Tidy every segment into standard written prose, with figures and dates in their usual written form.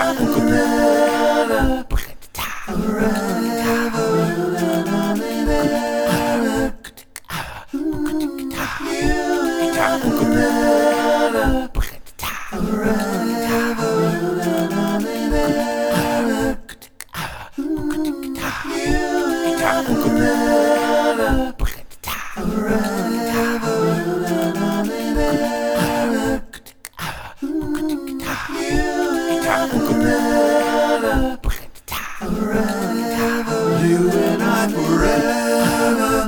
You and I forever.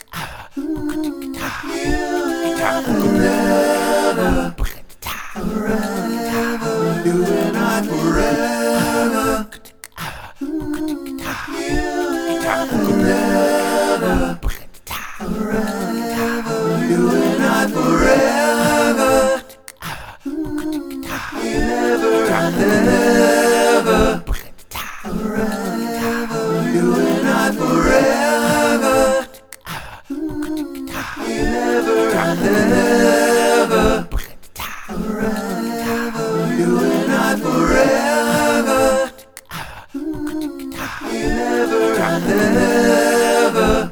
You and I forever. You and I forever. Never and ever. You and I forever. Never and ever. You and I forever. Never and ever.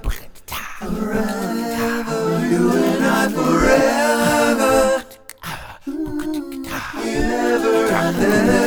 You and I forever. Never and ever.